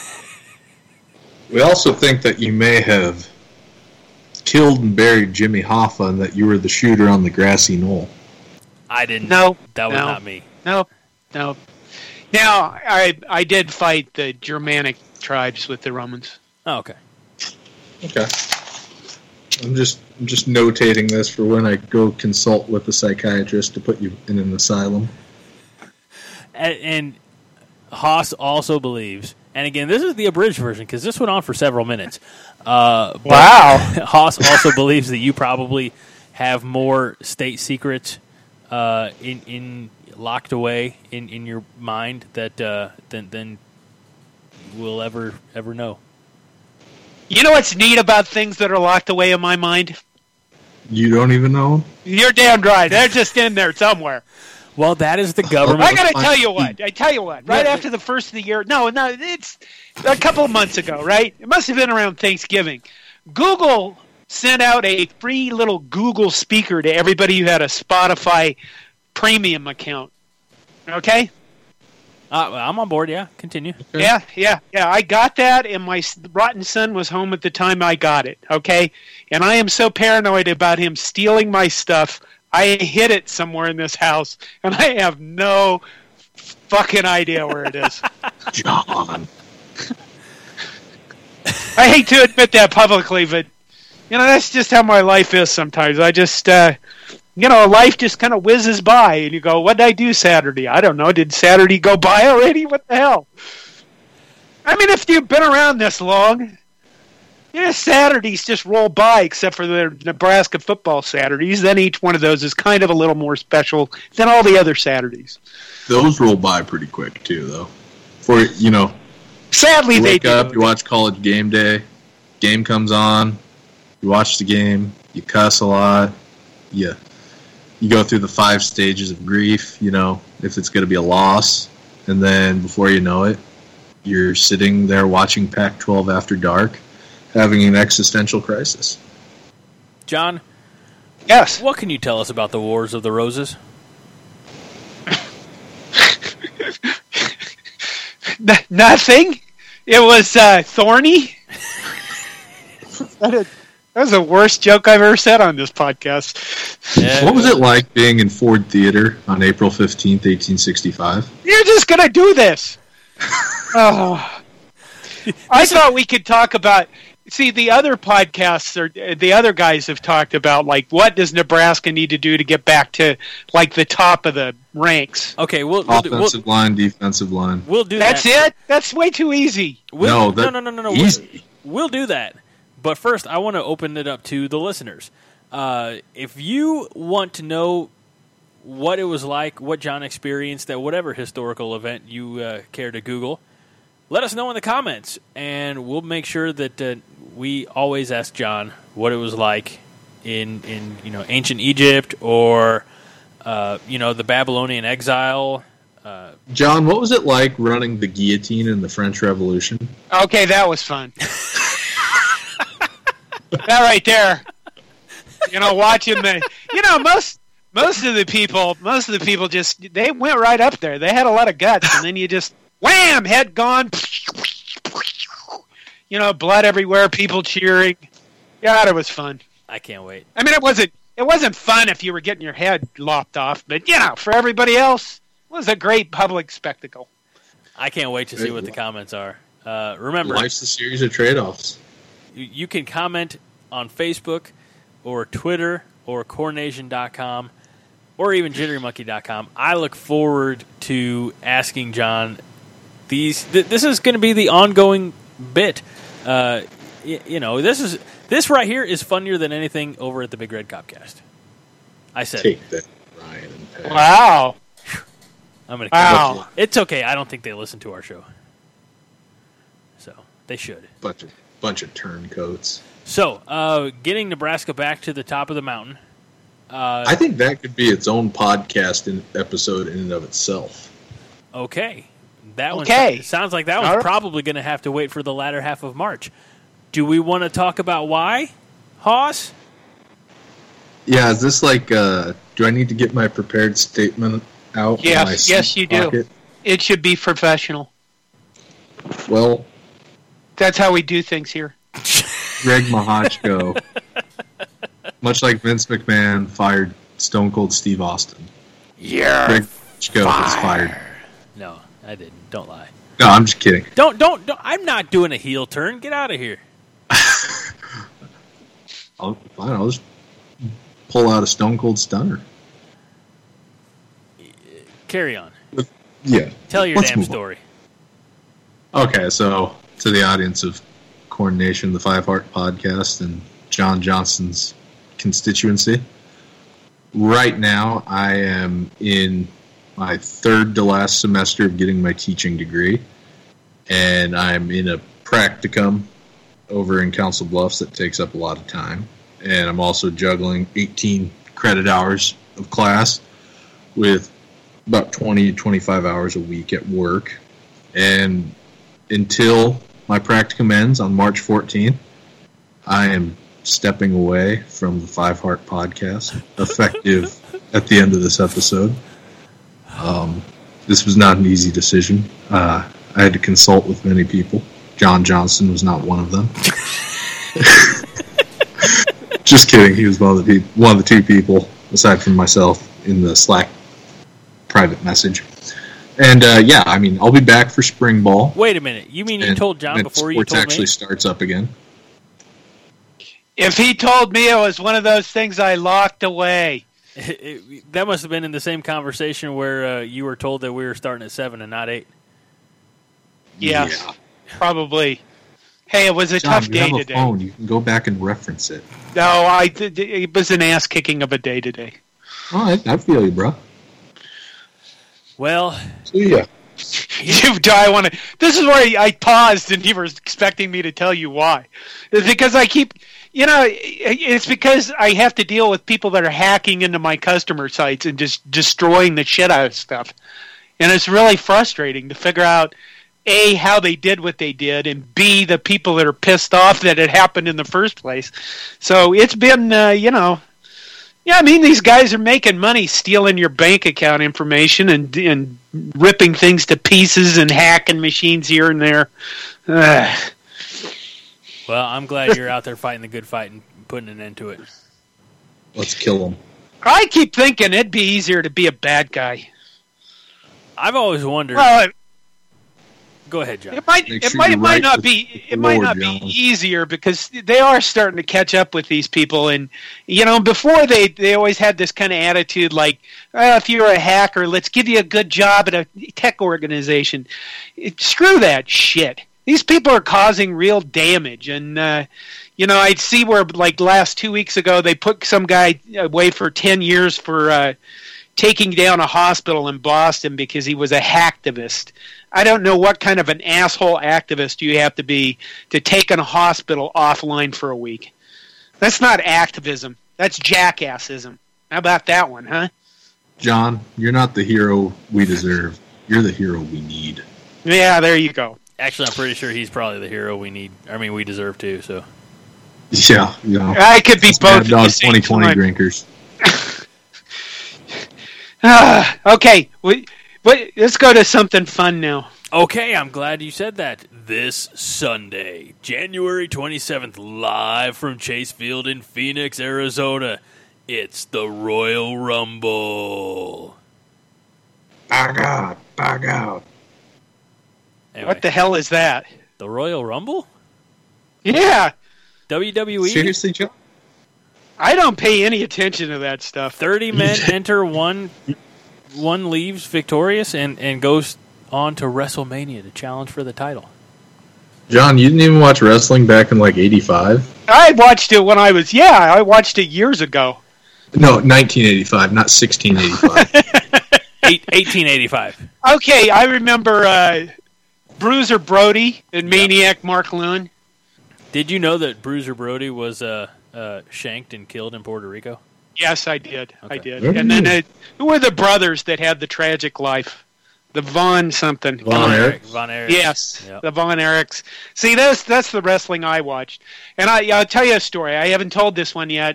We also think that you may have killed and buried Jimmy Hoffa and that you were the shooter on the grassy knoll. I didn't. No, that was no. not me. No. No. Now, I I did fight the Germanic tribes with the Romans. Oh, okay. Okay. I'm just I'm just notating this for when I go consult with a psychiatrist to put you in an asylum. And, and Haas also believes, and again, this is the abridged version because this went on for several minutes. Uh, but Wow. Haas also believes that you probably have more state secrets uh, in in locked away in, in your mind that uh, than than we'll ever ever know. You know what's neat about things that are locked away in my mind? You don't even know him? You're damn right. They're just in there somewhere. Well, that is the government. I gotta tell you what. I tell you what. Right Yeah. after the first of the year. No, no. It's a couple of months ago. Right. It must have been around Thanksgiving. Google sent out a free little Google speaker to everybody who had a Spotify premium account. Okay? Uh, I'm on board, yeah. Continue. Okay. Yeah, yeah, yeah. I got that, and my s- rotten son was home at the time I got it, okay? And I am so paranoid about him stealing my stuff, I hid it somewhere in this house, and I have no fucking idea where it is. John. I hate to admit that publicly, but, you know, that's just how my life is sometimes. I just, uh, you know, life just kind of whizzes by, and you go, what did I do Saturday? I don't know. Did Saturday go by already? What the hell? I mean, if you've been around this long, yeah, Saturdays just roll by, except for the Nebraska football Saturdays. Then each one of those is kind of a little more special than all the other Saturdays. Those roll by pretty quick, too, though. For, you know, Sadly, you they wake do. up, you watch College Game Day, game comes on, you watch the game, you cuss a lot, you, you go through the five stages of grief, you know, if it's going to be a loss, and then before you know it, you're sitting there watching Pac twelve After Dark, having an existential crisis. John, Yes. what can you tell us about the Wars of the Roses? N- nothing. It was uh, thorny. that, that was the worst joke I've ever said on this podcast. Yeah, What was it like being in Ford Theater on April fifteenth, eighteen sixty-five? You're just gonna do this. Oh. I thought we could talk about. See, the other podcasts or the other guys have talked about like what does Nebraska need to do to get back to like the top of the ranks. Okay, we'll we'll, do- we'll, Offensive line, defensive line. we'll do That's that. it. That's way too easy. We'll, No, no, that- no, no, no, no. easy. We'll, we'll do that. But first, I want to open it up to the listeners. Uh, if you want to know what it was like, what John experienced at whatever historical event you uh, care to Google, let us know in the comments, and we'll make sure that uh, we always ask John what it was like in in you know ancient Egypt or uh, you know the Babylonian exile. Uh, John, what was it like running the guillotine in the French Revolution? Okay, that was fun. That right there. You know, watching the. You know, most most of the people, most of the people just they went right up there. They had a lot of guts, and then you just wham, head gone. You know, blood everywhere, people cheering. God, it was fun. I can't wait. I mean, it wasn't it wasn't fun if you were getting your head lopped off, but you know, for everybody else, it was a great public spectacle. I can't wait to see what the comments are. Uh, remember, Life's a series of trade-offs. you, you can comment on Facebook or Twitter or Coronation dot com or even Jittery Monkey dot com. I look forward to asking John these. Th- this is going to be the ongoing bit. Uh, y- you know, this is this right here is funnier than anything over at the Big Red Copcast. I said, Take that, Ryan and Pat. Wow. I'm going to. Wow. It's okay. I don't think they listen to our show, so they should. Bunch of bunch of turncoats. So, uh, getting Nebraska back to the top of the mountain. Uh, I think that could be its own podcast in, episode in and of itself. okay. That Okay. one sounds like that one's All right. probably going to have to wait for the latter half of March. Do we want to talk about why, Hoss? Yeah, is this like, uh, do I need to get my prepared statement out? of Yes, my yes, seat you do. pocket? It should be professional. Well, That's how we do things here. Greg Mahachko, much like Vince McMahon fired Stone Cold Steve Austin, Yeah. Greg Mahachko was fired. No, I didn't. Don't lie. No, I'm just kidding. Don't, don't, don't. I'm not doing a heel turn. Get out of here. I'll, fine, I'll just pull out a Stone Cold Stunner. Carry on. Yeah. Tell your Let's damn move on. story. Okay, so to the audience of Corn Nation, the Five Heart Podcast, and John Johnson's constituency, right now I am in my third to last semester of getting my teaching degree, and I'm in a practicum over in Council Bluffs that takes up a lot of time, and I'm also juggling eighteen credit hours of class with about twenty to twenty-five hours a week at work, and until my practicum ends on March fourteenth, I am stepping away from the Five Heart Podcast, effective at the end of this episode. Um, this was not an easy decision. Uh, I had to consult with many people. John Johnson was not one of them. Just kidding. He was one of the pe- one of the two people, aside from myself, in the Slack private message. And uh, yeah, I mean, I'll be back for spring ball. Wait a minute. You mean you and, told John before you told me? Sports actually starts up again. If he told me it was one of those things I locked away. It, it, that must have been in the same conversation where uh, you were told that we were starting at seven and not eight. Yes, Yeah. Probably. Hey, it was a John, tough you day have a today. phone. You can go back and reference it. No, I did, it was an ass kicking of a day today. Oh, I, I feel you, bro. Well, So, yeah. You, do I want to? This is where I paused, and you were expecting me to tell you why. It's because I keep, you know, it's because I have to deal with people that are hacking into my customer sites and just destroying the shit out of stuff, and it's really frustrating to figure out A, how they did what they did, and B, the people that are pissed off that it happened in the first place. So it's been, uh, you know. Yeah, I mean, these guys are making money stealing your bank account information and and ripping things to pieces and hacking machines here and there. Ugh. well, I'm glad you're out there fighting the good fight and putting an end to it. Let's kill him. I keep thinking it'd be easier to be a bad guy. I've always wondered. Well, it, Go ahead, John. it might Make it sure might you it might write not with be the it might Lord, not John. be easier because they are starting to catch up with these people, and you know, before they they always had this kind of attitude like, oh, if you're a hacker, let's give you a good job at a tech organization. It, screw that shit. These people are causing real damage, and uh, you know, I'd see where like last two weeks ago they put some guy away for ten years for uh, taking down a hospital in Boston because he was a hacktivist. I don't know what kind of an asshole activist you have to be to take a hospital offline for a week. That's not activism. That's jackassism. How about that one, huh? John, you're not the hero we deserve. You're the hero we need. Yeah, there you go. Actually, I'm pretty sure he's probably the hero we need. I mean, we deserve to. So Yeah, you know. I could be It's both Mad at the Dog same twenty twenty time. drinkers. Ah, okay, we, but let's go to something fun now. okay, I'm glad you said that. This Sunday, January twenty-seventh, live from Chase Field in Phoenix, Arizona, it's the Royal Rumble. Back out, back out. Anyway, What the hell is that? the Royal Rumble? Yeah, W W E? Seriously, John? I don't pay any attention to that stuff. thirty men enter, one one leaves victorious and, and goes on to WrestleMania to challenge for the title. John, you didn't even watch wrestling back in like eighty-five? I watched it when I was, yeah, I watched it years ago. No, nineteen eighty-five, not sixteen eighty-five. Eight, eighteen eighty-five. Okay, I remember uh, Bruiser Brody and Maniac Mark Lewin. Did you know that Bruiser Brody was uh, uh, shanked and killed in Puerto Rico? Yes, I did. I Okay. did. Really? And then uh, who were the brothers that had the tragic life? The Von something. Von Erich? Von Erich. Yes, Yep. the Von Erichs. See, that's that's the wrestling I watched. And I, I'll tell you a story. I haven't told this one yet.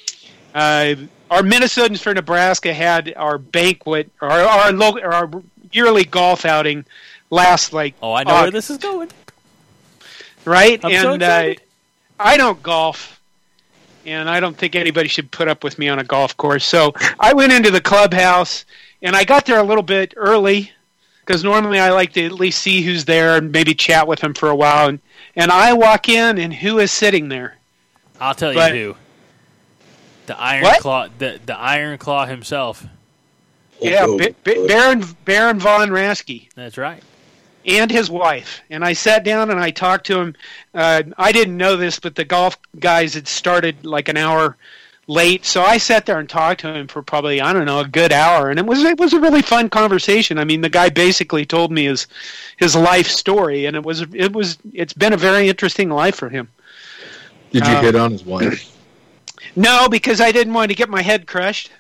Uh, our Minnesotans for Nebraska had our banquet, or our our, local, our yearly golf outing last like. Oh, I know where August, this is going. right? I'm and so uh, excited. I don't golf, and I don't think anybody should put up with me on a golf course. So I went into the clubhouse, and I got there a little bit early because normally I like to at least see who's there and maybe chat with them for a while. And, and I walk in, and who is sitting there? I'll tell But- you who. The Iron What? Claw, the, the Iron Claw himself. Yeah, Oh, B- B- Baron Baron von Raschke That's right. and his wife. And I sat down and I talked to him. Uh, I didn't know this, but the golf guys had started like an hour late, so I sat there and talked to him for probably I don't know a good hour, and it was it was a really fun conversation. I mean, the guy basically told me his his life story, and it was it was it's been a very interesting life for him. Did you Uh, hit on his wife? No, because I didn't want to get my head crushed.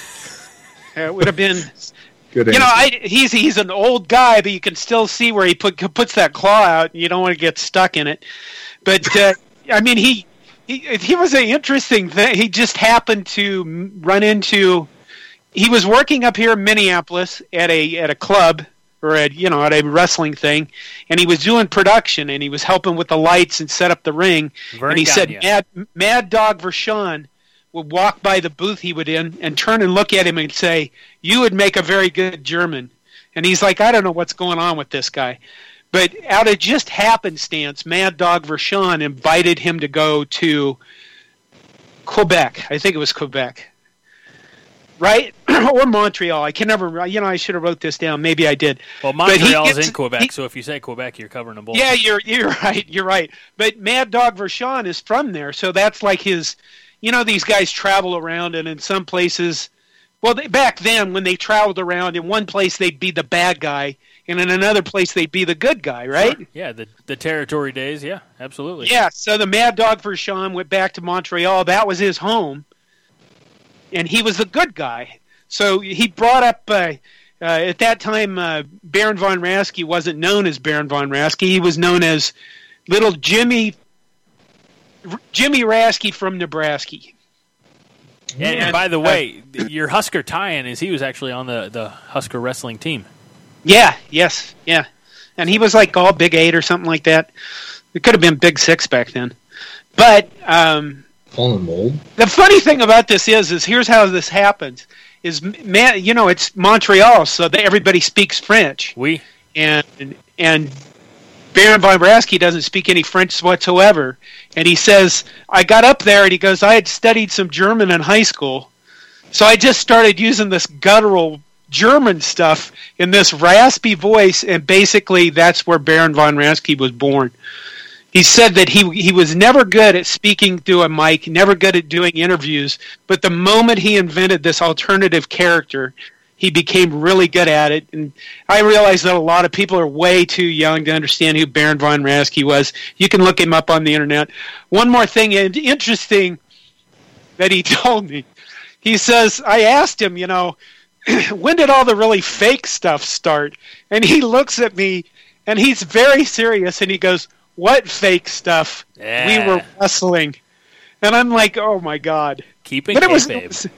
It would have been. Good You answer. know, I, he's he's an old guy, but you can still see where he put puts that claw out. And you don't want to get stuck in it. But uh, I mean, he he he was an interesting thing. He just happened to run into. He was working up here in Minneapolis at a at a club or at you know at a wrestling thing, and he was doing production and he was helping with the lights and set up the ring. Vern and he said, Gagne. Mad, Mad Dog Vachon would walk by the booth he would in and turn and look at him and say, "You would make a very good German." And he's like, "I don't know what's going on with this guy." But out of just happenstance, Mad Dog Vachon invited him to go to Quebec. I think it was Quebec. Right? Or Montreal. I can never, you know, I should have wrote this down. Maybe I did. Well, But he Montreal's gets- in Quebec, he- so if you say Quebec, you're covering them both. Yeah, you're you're right. You're right. But Mad Dog Vachon is from there, so that's like his. You know, these guys travel around, and in some places, well, they, back then when they traveled around, in one place they'd be the bad guy, and in another place they'd be the good guy, right? Sure. Yeah, the the territory days. Yeah, absolutely. Yeah. So the Mad Dog Vachon went back to Montreal. That was his home, and he was the good guy. So he brought up. Uh, uh, at that time, uh, Baron von Raschke wasn't known as Baron von Raschke. He was known as Little Jimmy Jimmy Raschke from Nebraska. And, and And, by the uh, way, your Husker tie-in is he was actually on the, the Husker wrestling team. Yeah, yes, yeah. And he was like all Big Eight or something like that. It could have been Big Six back then. But um, Fallen mold. the funny thing about this is, is here's how this happens. Is man, you know, it's Montreal, so that everybody speaks French, We and and Baron von Raschke doesn't speak any French whatsoever. And he says, I got up there, and he goes, I had studied some German in high school, so I just started using this guttural German stuff in this raspy voice, and basically that's where Baron von Raschke was born. He said that he he was never good at speaking through a mic, never good at doing interviews, but the moment he invented this alternative character, he became really good at it. And I realize that a lot of people are way too young to understand who Baron von Raschke was. You can look him up on the internet. One more thing interesting that he told me. He says, I asked him, you know, when did all the really fake stuff start? And he looks at me, and he's very serious, and he goes, what fake stuff? Yeah. We were wrestling. And I'm like, oh, my God. keeping But it was, kayfabe.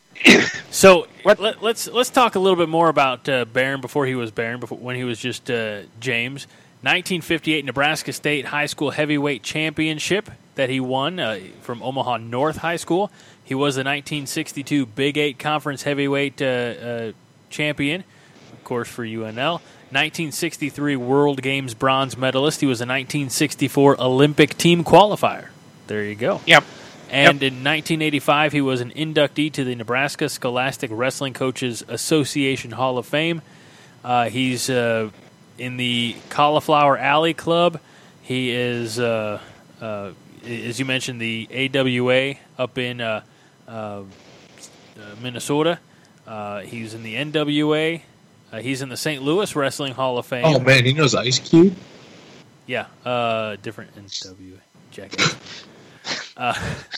So What- let, let's let's talk a little bit more about uh, Baron before he was Baron, before when he was just uh, James. nineteen fifty-eight Nebraska State High School Heavyweight Championship that he won uh, from Omaha North High School. He was the nineteen sixty-two Big Eight Conference Heavyweight uh, uh, Champion, of course, for U N L. nineteen sixty-three World Games bronze medalist. He was a nineteen sixty-four Olympic team qualifier. There you go. Yep. And in nineteen eighty-five, he was an inductee to the Nebraska Scholastic Wrestling Coaches Association Hall of Fame. Uh, he's uh, in the Cauliflower Alley Club. He is, uh, uh, as you mentioned, the A W A up in uh, uh, Minnesota. Uh, he's in the N W A. Uh, he's in the Saint Louis Wrestling Hall of Fame. Oh man, he knows Ice Cube. Yeah, uh, different N W A. Jackass. Uh,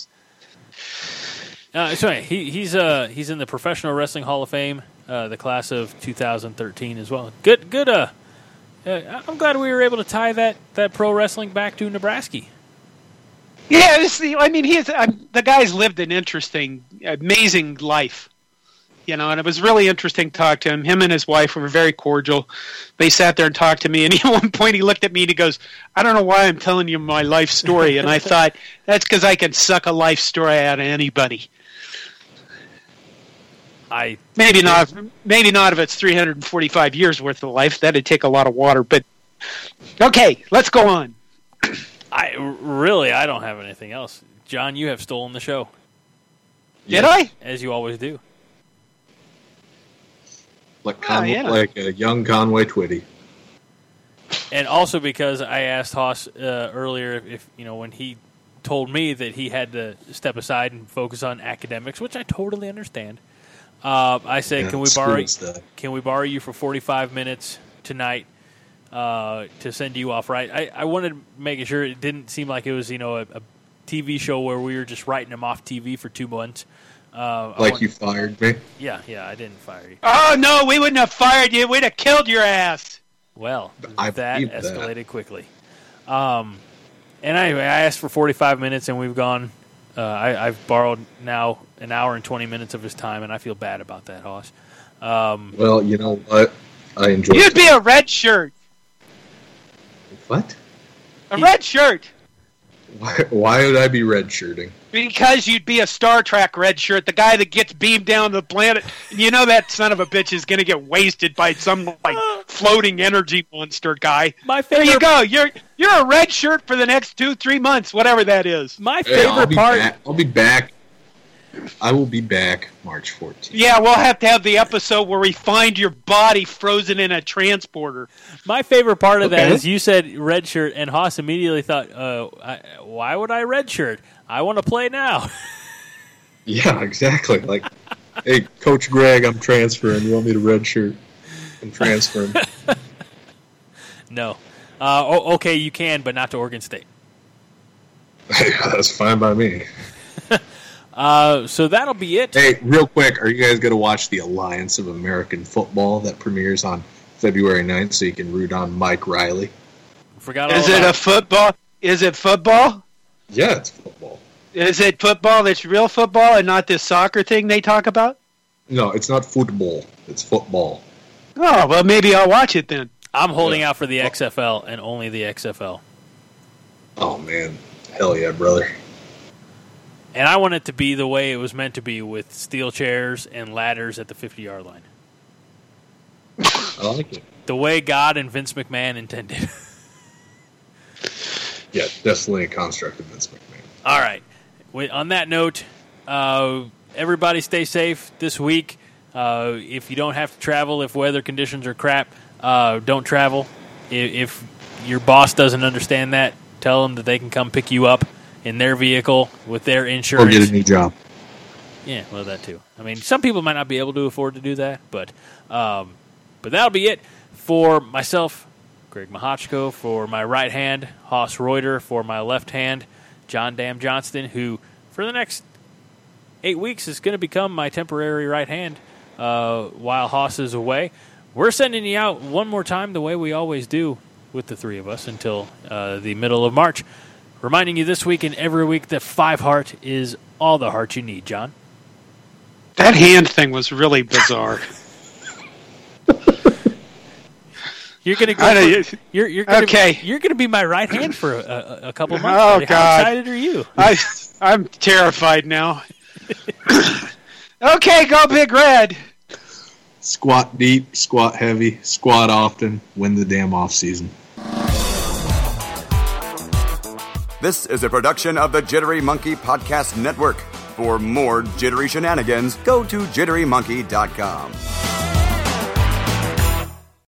uh, so anyway, he, he's uh, he's in the Professional Wrestling Hall of Fame, uh, the class of two thousand thirteen as well. Good, good. Uh, uh, I'm glad we were able to tie that, that pro wrestling back to Nebraska. Yeah, this, I mean, he's um, the guy's lived an interesting, amazing life, you know. And it was really interesting to talk to him. Him and his wife were very cordial. They sat there and talked to me. And at one point, he looked at me and he goes, "I don't know why I'm telling you my life story." And I thought, that's because I can suck a life story out of anybody. I Maybe not. Maybe not if it's three hundred forty-five years worth of life. That'd take a lot of water. But okay, let's go on. I really I don't have anything else. John, you have stolen the show. Did I? As you always do. Like Oh, Conway, yeah. like a young Conway Twitty. And also because I asked Haas uh, earlier if, you know, when he told me that he had to step aside and focus on academics, which I totally understand. Uh, I said, Yeah, can we school borrow stuff. can we borrow you for forty-five minutes tonight uh, to send you off right? I, I wanted to make sure it didn't seem like it was, you know, a, a T V show where we were just writing him off T V for two months. Uh, I Like want- you fired me. Yeah, yeah, I didn't fire you. Oh no, we wouldn't have fired you. We'd have killed your ass. Well, I that believe that. escalated quickly. Um, And anyway, I asked for forty-five minutes, and we've gone. Uh, I, I've borrowed now an hour and twenty minutes of his time, and I feel bad about that, Hoss. Um, well, you know what? I enjoy. You'd be a red shirt. What? A red shirt. Why, why would I be red shirting? Because you'd be a Star Trek red shirt, the guy that gets beamed down to the planet. And you know that son of a bitch is going to get wasted by some like floating energy monster guy. My favorite, there you go. You're you're a red shirt for the next two, three months, whatever that is. My Hey, favorite I'll be part. back. I'll be back. I will be back March fourteenth. Yeah, we'll have to have the episode where we find your body frozen in a transporter. My favorite part of that Okay. is you said red shirt, and Haas immediately thought, uh, I, why would I red shirt? I want to play now. Yeah, exactly. Like, hey, Coach Greg, I'm transferring. You want me to red shirt and transfer him? No. Uh, oh, okay, you can, but not to Oregon State. Hey, that's fine by me. Uh, so that'll be it. Hey, real quick, are you guys going to watch the Alliance of American Football that premieres on February ninth so you can root on Mike Riley? Forgot all Is it about a football? Is it football? Yeah, it's football. Is it football that's real football and not this soccer thing they talk about? No, it's not football. It's football. Oh, well, maybe I'll watch it then. I'm holding Yeah. out for the X F L and only the X F L. Oh, man. Hell yeah, brother. And I want it to be the way it was meant to be, with steel chairs and ladders at the fifty-yard line. I like it. The way God and Vince McMahon intended. Yeah, definitely a construct of Vince McMahon. All right. With- On that note, uh, everybody stay safe this week. Uh, if you don't have to travel, if weather conditions are crap, uh, don't travel. If, if your boss doesn't understand that, tell them that they can come pick you up in their vehicle with their Or insurance. get a new job. Yeah, well, that too. I mean, some people might not be able to afford to do that, but um, but that'll be it for myself, Greg Mahochko, for my right hand, Haas Reuter, for my left hand, John Dam Johnston, who for the next eight weeks is going to become my temporary right hand uh, while Haas is away. We're sending you out one more time the way we always do with the three of us until uh, the middle of March. Reminding you this week and every week that Five Heart is all the heart you need, John. That hand thing was really bizarre. You're gonna I go. know, For, you're you're gonna, okay. You're gonna be my right hand for a, a, a couple months. Oh, buddy. How God. excited are you? I, I'm terrified now. Okay, go Big Red. Squat deep, squat heavy, squat often, win the damn off season. This is a production of the Jittery Monkey Podcast Network. For more jittery shenanigans, go to jittery monkey dot com.